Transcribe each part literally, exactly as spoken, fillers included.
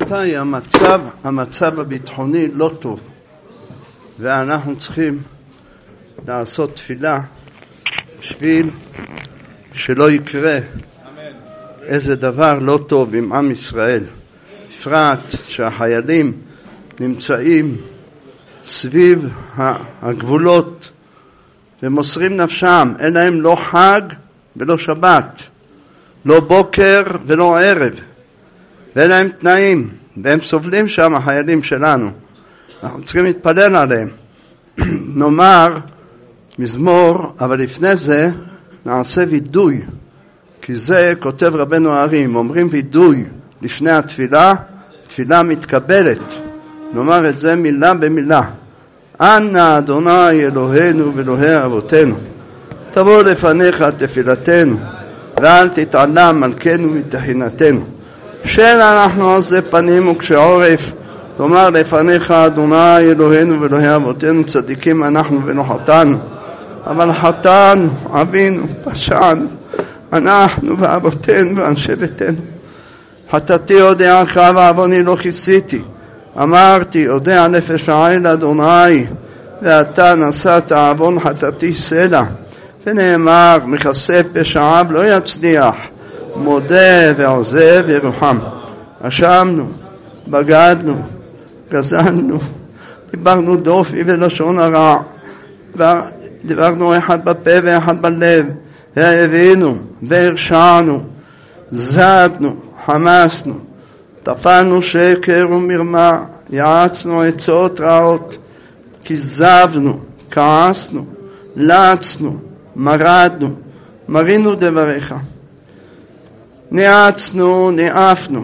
רבותיי, המצב, המצב הביטחוני לא טוב, ואנחנו צריכים לעשות תפילה בשביל שלא יקרה איזה דבר לא טוב עם עם ישראל, בפרט שהחיילים נמצאים סביב הגבולות ומוסרים נפשם, אין להם לא חג ולא שבת, לא בוקר ולא ערב, ואין להם תנאים, והם סובלים שם, החיילים שלנו. אנחנו צריכים להתפלל עליהם. נאמר מזמור, אבל לפני זה נעשה וידוי, כי זה כותב רבנו הרים, אומרים וידוי לפני התפילה, תפילה מתקבלת. נאמר את זה מילה במילה. אנא אדוני אלוהינו ואלוהי אבותינו, תבוא לפניך תפילתנו, ואל תתעלם מלכנו מתחינתנו. שאין אנחנו עוזי פנים וכשעורף, תאמר לפניך אדוני אלוהינו ואלוהי אבותינו, צדיקים אנחנו ולא חטאנו, אבל חטאנו, עווינו, פשענו, אנחנו ואבותינו ואנשי ביתנו. חטאתי אודיעך ועווני לא כיסיתי, אמרתי אודיע נפש העי לאדוני, ואתה נשאת עוון חטאתי סלע. ונאמר מכסה פשעיו לא יצליח, מודה ועוזב ירוחם. אשמנו, בגדנו, גזלנו, דיברנו דופי ולשון הרע, דיברנו אחד בפה ואחד בלב, והבינו והרשענו, זדנו, חמסנו, טפלנו שקר ומרמה, יעצנו עצות רעות, כזבנו, כעסנו, לעצנו, מרדנו, מרינו דבריך, נעצנו, נעפנו,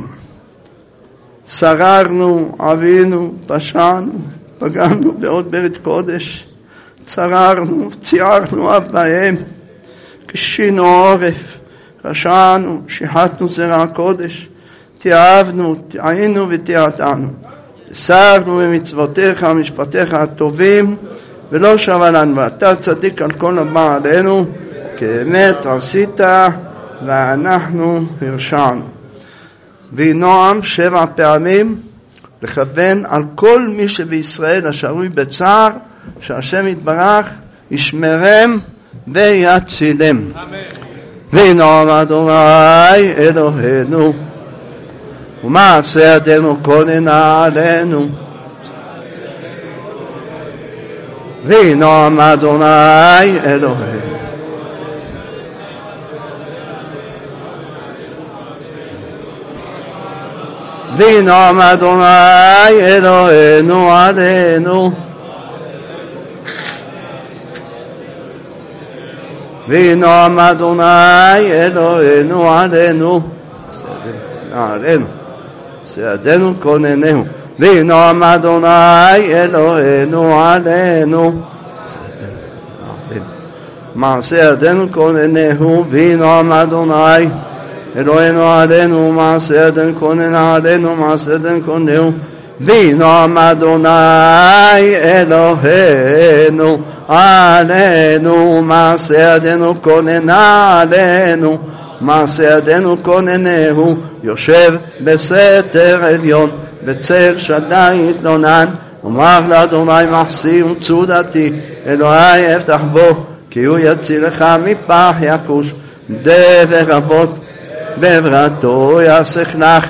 שררנו, עווינו, פשענו, פגענו בעוד בית קודש, צררנו, ציערנו אב בהם, כשינו עורף, רשענו, שיחתנו זרע הקודש, תיעבנו, תעינו ותיעתנו, סרנו במצוותיך ומשפטיך הטובים, ולא שווה לנו, ואתה צדיק על כל הבא עלינו, כאמת עשית ואנחנו הרשענו. ונועם שבע פעמים לכוון על כל מי שבישראל השרוי בצער, שהשם יתברך ישמרם ויצילם. ונועם אדוני אלוהינו ומעשה ידינו כוננה עלינו, ונועם אדוני אלוהינו ונועם אדוני אלוהינו עלינו, ונועם אדוני אלוהינו עלינו, עלינו ידינו כוננהו, ונועם אדוני אלוהינו עלינו, מעשה ידינו כוננהו, ונועם אדוני אלוהינו עלינו, מעשה ידינו כוננה עלינו, מעשה ידינו כוננהו, ונועם אדוני אלוהינו עלינו, מעשה ידינו כוננה עלינו, מעשה ידינו כוננהו, יושב בסתר עליון, בצל שדי יתלונן, אומר לאדוני מחסי ומצודתי, אלוהי אפתח בו, כי הוא יצילך מפח יכוש, דבר אבות בעברתו יפסח לך,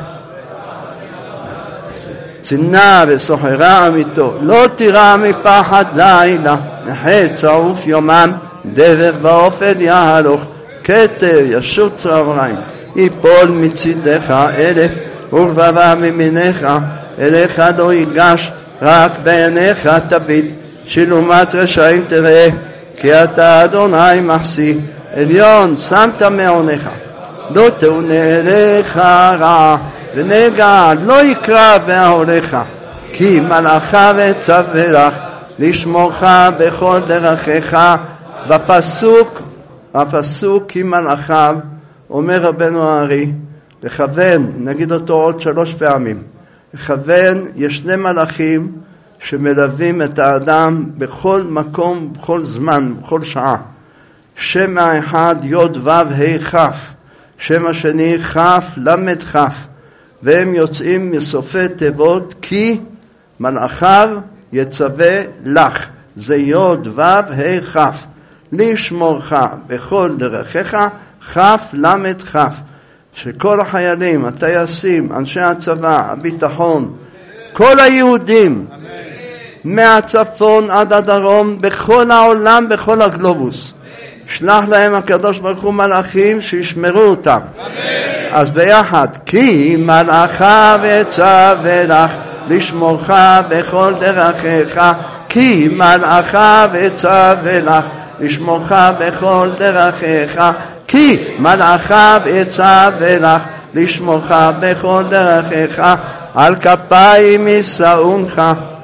צינה וסוחרה אמיתו, לא תירא מפחד לילה, נחת צרוף יומם, דבר באופן יהלוך, כתר ישות צהריים, יפול מצידך אלף ורבבה ממיניך, אליך לא ייגש, רק בעיניך תביט, שלומת רשעים תראה, כי אתה אדוני מחסי, עליון שמת מעונך, לא תאונה אליך רע, ונגע לא יקרא בהוריך, כי מלאכה וצווה לך, לשמורך בכל דרכיך. בפסוק, הפסוק כי מלאכיו, אומר רבנו הארי, לכוון, נגיד אותו עוד שלוש פעמים, לכוון, יש שני מלאכים שמלווים את האדם בכל מקום, בכל זמן, בכל שעה. שם האחד יוד וו ה' כף, שם השני כף למד כף, והם יוצאים מסופי תיבות כי מלאכיו יצווה לך. זה יוד ו' ה' כ'. לשמורך בכל דרכיך כ' למד כ'. שכל החיילים, הטייסים, אנשי הצבא, הביטחון, כל היהודים מהצפון עד הדרום, בכל העולם, בכל הגלובוס, שלח להם הקדוש ברוך הוא מלאכים שישמרו אותם. אז ביחד, כי מלאכיו יצווה לך לשמורך בכל דרכיך, כי מלאכיו יצווה לך לשמורך בכל דרכיך, כי מלאכיו יצווה לך לשמורך בכל דרכיך, על כפיים יישאונך,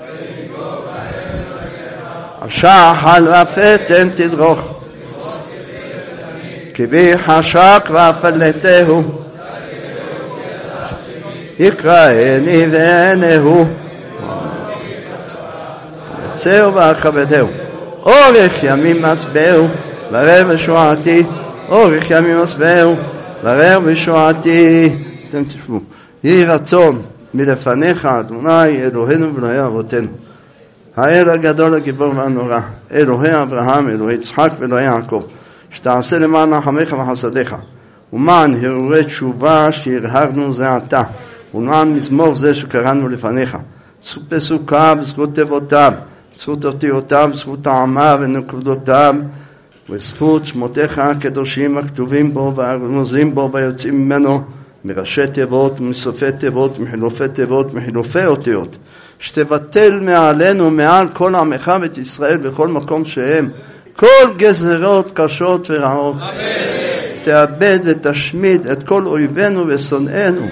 על שחל ופתן תדרוך, כי בי חשק ואפלתהו, יקראני ועיניהו, יצאו ואכבדהו, אורך ימים מסבהו ורר בשועתי, אורך ימים מסבהו ורר בשועתי. אתם תשבו. יהי רצון מלפניך אדוני אלוהינו ואלוהי אבותינו, האל הגדול הגיבור והנורא, אלוהי אברהם, אלוהי יצחק ואלוהי יעקב, שתעשה למען נחמך וחסדיך ומען הרהורי תשובה שהרהרנו זה עתה, ולמען מזמור זה שקראנו לפניך, זכות פסוקיו, זכות תיבותיו, זכות אותיותיו, זכות טעמיו ונקודותיו, וזכות שמותיך הקדושים הכתובים בו והרמוזים בו ויוצאים ממנו, מראשי תיבות, מסופי תיבות, מחילופי תיבות, מחילופי אותיות, שתבטל מעלינו, מעל כל עמך ואת ישראל בכל מקום שהם, כל גזרות קשות ורעות. אמן. תאבד ותשמיד את כל אויבינו ושונאינו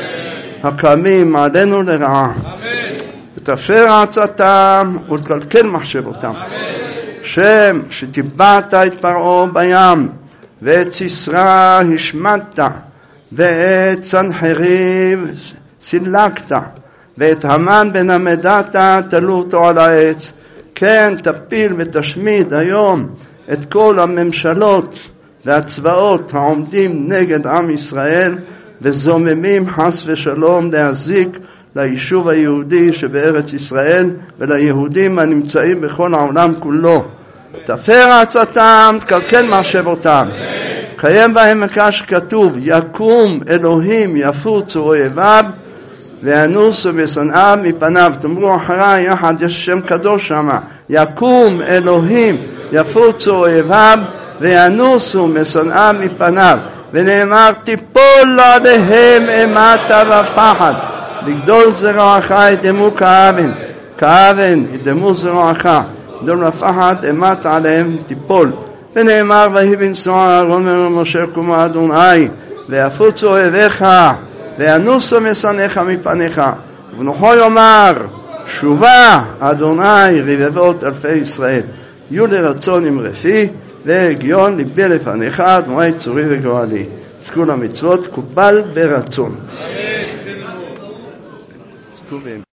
הקמים עלינו לרעה. אמן. ותפר עצתם ותקלקל מחשבותם. אמן. שם שטיבעת את פרעה בים ואת סיסרא השמדת ואת סנחריב סילקת ואת המן בן המדתה תלו אותו על העץ. כן, תפיל ותשמיד היום את כל הממשלות והצבאות העומדים נגד עם ישראל וזוממים חס ושלום להזיק ליישוב היהודי שבארץ ישראל וליהודים הנמצאים בכל העולם כולו. תפר עצתם, תקלקל מחשבותם, קיים בהם מקש כתוב, יקום אלוהים יפוצו אויביו ואנוסו משנאיו מפניו. תאמרו אחריי יחד, יש שם קדוש שם, יקום אלוהים יפוצו אויביו ואנוסו משנאיו מפניו, ונאמר תיפול עליהם אימתה ופחד, לגדול זרועך ידמו כאבן, כאבן ידמו זרועך, גדול ופחד אימת עליהם תיפול. ונאמר ויהי בנסוע אהרון ומשה קומו אדוני ויפוצו אויביך ואנוסו משנאיך מפניך, ובנוחו יאמר שובה אדוני רבבות אלפי ישראל. יהיו לרצון אמרתי והגיון ליבי לפניך אדוני צורי וגואלי. זכו למצוות קובל ברצון.